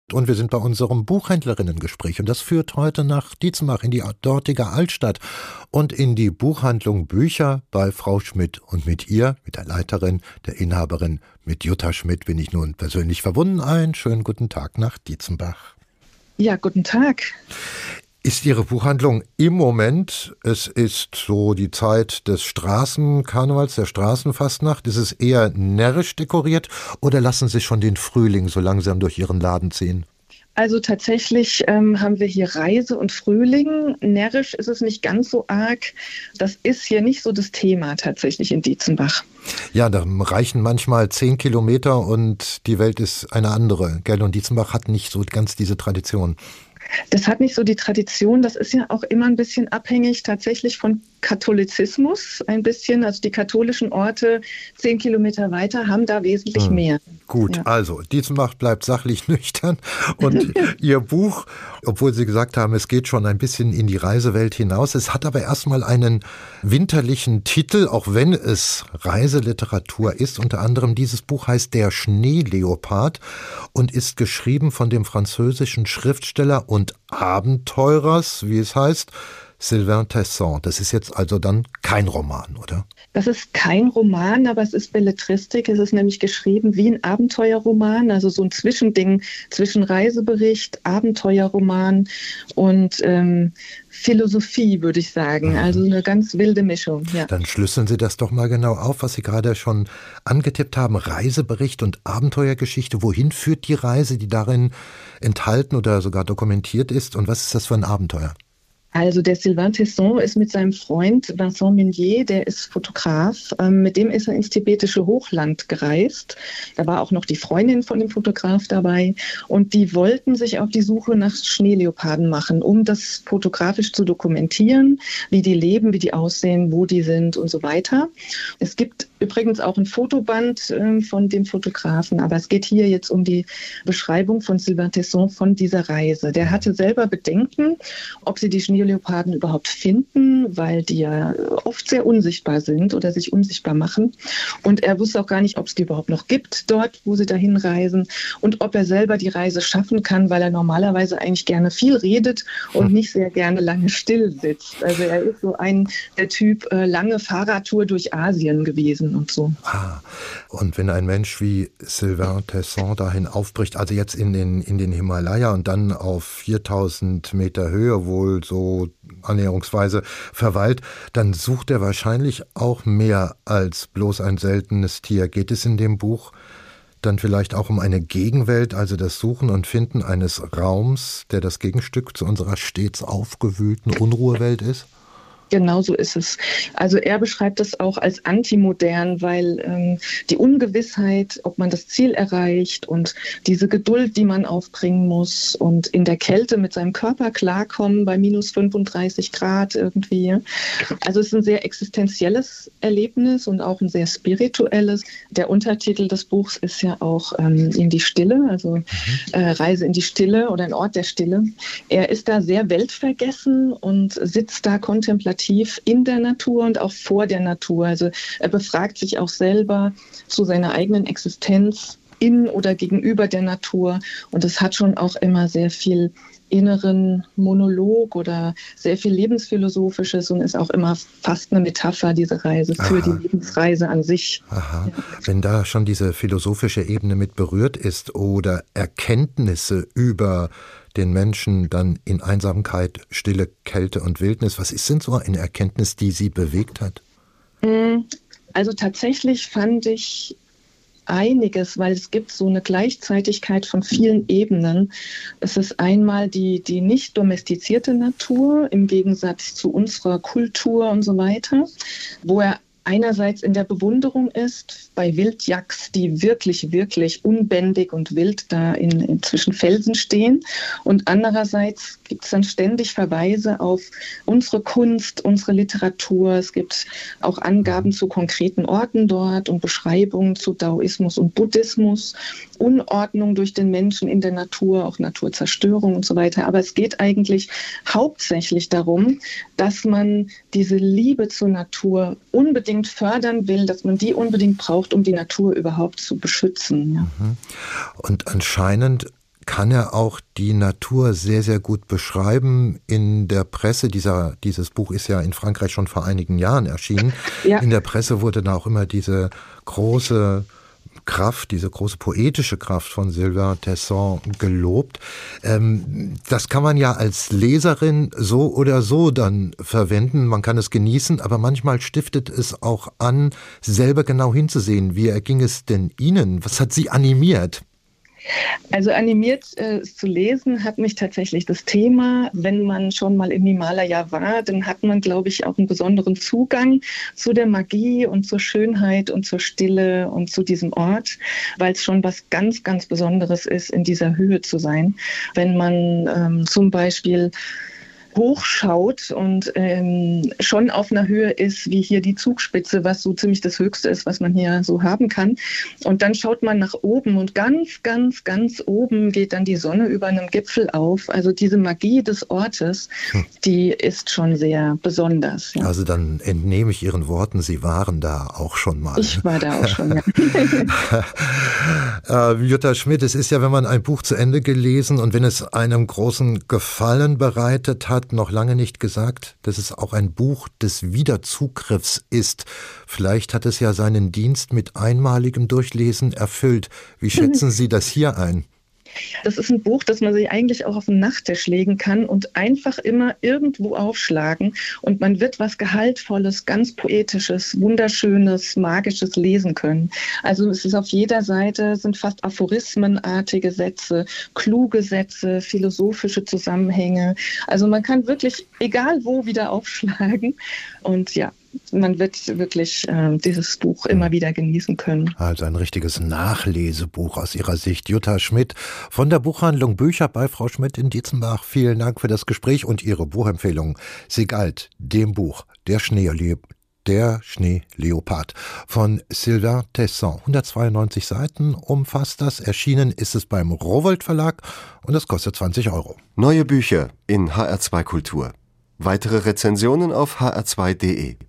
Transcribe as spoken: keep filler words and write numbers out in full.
Und wir sind bei unserem Buchhändlerinnengespräch. Und das führt heute nach Dietzenbach in die dortige Altstadt und in die Buchhandlung Bücher bei Frau Schmidt. Und mit ihr, mit der Leiterin, der Inhaberin, mit Jutta Schmidt, bin ich nun persönlich verbunden. Einen schönen guten Tag nach Dietzenbach. Ja, guten Tag. Ist Ihre Buchhandlung im Moment, es ist so die Zeit des Straßenkarnevals, der Straßenfastnacht, ist es eher närrisch dekoriert oder lassen Sie schon den Frühling so langsam durch Ihren Laden ziehen? Also tatsächlich ähm, haben wir hier Reise und Frühling. Närrisch ist es nicht ganz so arg. Das ist hier nicht so das Thema tatsächlich in Dietzenbach. Ja, da reichen manchmal zehn Kilometer und die Welt ist eine andere. Gell? Und Dietzenbach hat nicht so ganz diese Tradition. Das hat nicht so die Tradition. Das ist ja auch immer ein bisschen abhängig tatsächlich von Katholizismus. Ein bisschen, also die katholischen Orte zehn Kilometer weiter haben da wesentlich hm. mehr. Gut, ja. Also Dietzenbach bleibt sachlich nüchtern und Ihr Buch, obwohl Sie gesagt haben, es geht schon ein bisschen in die Reisewelt hinaus, es hat aber erstmal einen winterlichen Titel, auch wenn es Reiseliteratur ist. Unter anderem dieses Buch heißt Der Schneeleopard und ist geschrieben von dem französischen Schriftsteller und Abenteurers, wie es heißt, Sylvain Tesson. Das ist jetzt also dann kein Roman, oder? Das ist kein Roman, aber es ist Belletristik. Es ist nämlich geschrieben wie ein Abenteuerroman, also so ein Zwischending zwischen Reisebericht, Abenteuerroman und ähm, Philosophie, würde ich sagen. Also eine ganz wilde Mischung. Ja. Dann schlüsseln Sie das doch mal genau auf, was Sie gerade schon angetippt haben. Reisebericht und Abenteuergeschichte. Wohin führt die Reise, die darin enthalten oder sogar dokumentiert ist? Und was ist das für ein Abenteuer? Also der Sylvain Tesson ist mit seinem Freund Vincent Minier, der ist Fotograf. Ähm, mit dem ist er ins tibetische Hochland gereist. Da war auch noch die Freundin von dem Fotograf dabei. Und die wollten sich auf die Suche nach Schneeleoparden machen, um das fotografisch zu dokumentieren, wie die leben, wie die aussehen, wo die sind und so weiter. Es gibt übrigens auch ein Fotoband äh, von dem Fotografen, aber es geht hier jetzt um die Beschreibung von Sylvain Tesson von dieser Reise. Der hatte selber Bedenken, ob sie die Schneeleoparden überhaupt finden, weil die ja oft sehr unsichtbar sind oder sich unsichtbar machen. Und er wusste auch gar nicht, ob es die überhaupt noch gibt dort, wo sie dahin reisen und ob er selber die Reise schaffen kann, weil er normalerweise eigentlich gerne viel redet und nicht sehr gerne lange still sitzt. Also er ist so ein der Typ äh, lange Fahrradtour durch Asien gewesen und so. Ah, und wenn ein Mensch wie Sylvain Tesson dahin aufbricht, also jetzt in den, in den Himalaya und dann auf viertausend Meter Höhe wohl so annäherungsweise verweilt, dann sucht er wahrscheinlich auch mehr als bloß ein seltenes Tier. Geht es in dem Buch dann vielleicht auch um eine Gegenwelt, also das Suchen und Finden eines Raums, der das Gegenstück zu unserer stets aufgewühlten Unruhewelt ist? Genau so ist es. Also er beschreibt es auch als antimodern, weil ähm, die Ungewissheit, ob man das Ziel erreicht und diese Geduld, die man aufbringen muss und in der Kälte mit seinem Körper klarkommen bei minus fünfunddreißig Grad irgendwie. Also es ist ein sehr existenzielles Erlebnis und auch ein sehr spirituelles. Der Untertitel des Buchs ist ja auch ähm, in die Stille, also mhm. äh, Reise in die Stille oder ein Ort der Stille. Er ist da sehr weltvergessen und sitzt da kontemplativ in der Natur und auch vor der Natur. Also er befragt sich auch selber zu seiner eigenen Existenz in oder gegenüber der Natur. Und es hat schon auch immer sehr viel inneren Monolog oder sehr viel Lebensphilosophisches und ist auch immer fast eine Metapher, diese Reise, für Aha. die Lebensreise an sich. Aha. Ja. Wenn da schon diese philosophische Ebene mit berührt ist oder Erkenntnisse über den Menschen dann in Einsamkeit, Stille, Kälte und Wildnis, was ist denn so eine Erkenntnis, die Sie bewegt hat? Also tatsächlich fand ich einiges, weil es gibt so eine Gleichzeitigkeit von vielen Ebenen. Es ist einmal die, die nicht domestizierte Natur im Gegensatz zu unserer Kultur und so weiter, wo er einerseits in der Bewunderung ist bei Wildjaks, die wirklich, wirklich unbändig und wild da in, in zwischen Felsen stehen. Und andererseits gibt es dann ständig Verweise auf unsere Kunst, unsere Literatur. Es gibt auch Angaben zu konkreten Orten dort und Beschreibungen zu Daoismus und Buddhismus, Unordnung durch den Menschen in der Natur, auch Naturzerstörung und so weiter. Aber es geht eigentlich hauptsächlich darum, dass man diese Liebe zur Natur unbedingt fördern will, dass man die unbedingt braucht, um die Natur überhaupt zu beschützen. Ja. Und anscheinend kann er auch die Natur sehr, sehr gut beschreiben. In der Presse, dieser, dieses Buch ist ja in Frankreich schon vor einigen Jahren erschienen. Ja. In der Presse wurde da auch immer diese große Kraft, diese große poetische Kraft von Sylvain Tesson gelobt. Ähm, das kann man ja als Leserin so oder so dann verwenden. Man kann es genießen, aber manchmal stiftet es auch an, selber genau hinzusehen. Wie erging es denn Ihnen? Was hat Sie animiert? Also animiert äh, zu lesen hat mich tatsächlich das Thema. Wenn man schon mal im Himalaya war, dann hat man, glaube ich, auch einen besonderen Zugang zu der Magie und zur Schönheit und zur Stille und zu diesem Ort, weil es schon was ganz, ganz Besonderes ist, in dieser Höhe zu sein. Wenn man ähm, zum Beispiel hochschaut und ähm, schon auf einer Höhe ist, wie hier die Zugspitze, was so ziemlich das Höchste ist, was man hier so haben kann. Und dann schaut man nach oben und ganz, ganz, ganz oben geht dann die Sonne über einem Gipfel auf. Also diese Magie des Ortes, hm. die ist schon sehr besonders. Ja. Also dann entnehme ich Ihren Worten, Sie waren da auch schon mal. Ich war da auch schon, ja. äh, Jutta Schmidt, es ist ja, wenn man ein Buch zu Ende gelesen und wenn es einem großen Gefallen bereitet hat, noch lange nicht gesagt, dass es auch ein Buch des Wiederzugriffs ist. Vielleicht hat es ja seinen Dienst mit einmaligem Durchlesen erfüllt. Wie schätzen Sie das hier ein? Das ist ein Buch, das man sich eigentlich auch auf den Nachttisch legen kann und einfach immer irgendwo aufschlagen und man wird was Gehaltvolles, ganz Poetisches, Wunderschönes, Magisches lesen können. Also es ist auf jeder Seite, sind fast aphorismenartige Sätze, kluge Sätze, philosophische Zusammenhänge. Also man kann wirklich egal wo wieder aufschlagen und ja, man wird wirklich äh, dieses Buch immer wieder genießen können. Also ein richtiges Nachlesebuch aus Ihrer Sicht. Jutta Schmidt von der Buchhandlung Bücher bei Frau Schmidt in Dietzenbach. Vielen Dank für das Gespräch und Ihre Buchempfehlung. Sie galt dem Buch Der Schneele- Der Schneeleopard von Sylvain Tesson. hundertzweiundneunzig Seiten umfasst das. Erschienen ist es beim Rowohlt Verlag und es kostet zwanzig Euro. Neue Bücher in H R zwei Kultur. Weitere Rezensionen auf h r zwei punkt de.